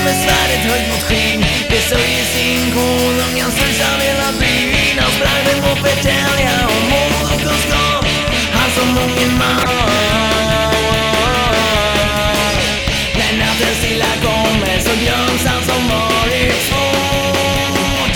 med svärdet höjt mot skyn. Det sörjer sin konungen, största av hela byn. Han sprang med på förtälja om mod och kunskap, han som ungen man. När natten stilla kommer så glöms han som varit svårt.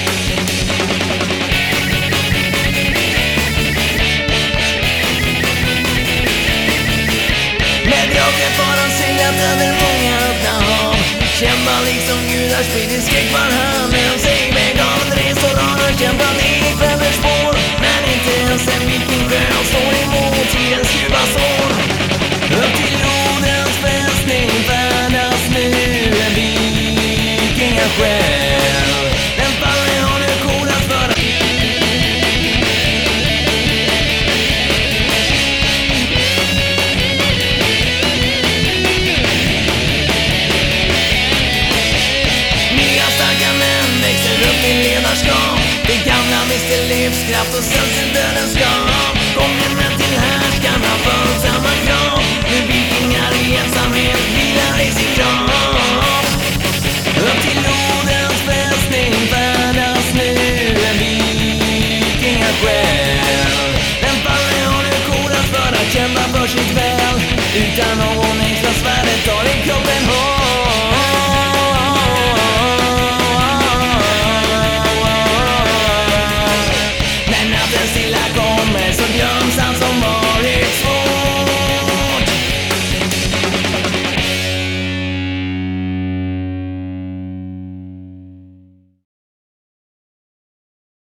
Med draken far han seglat över många öppna hav. Kämpar liksom gudar, sprider skräck var han än sig. Med galet resor har han kämpat i fäders spår. Men inte ens en vikingsjö står emot tidens ljuva sår. Upp till Odens fästning färdas nu en vikingasjäl. Den fallen har nu kodats för ledarskap. Det gamla mister livskraft och säljs till dödens skap. Gången med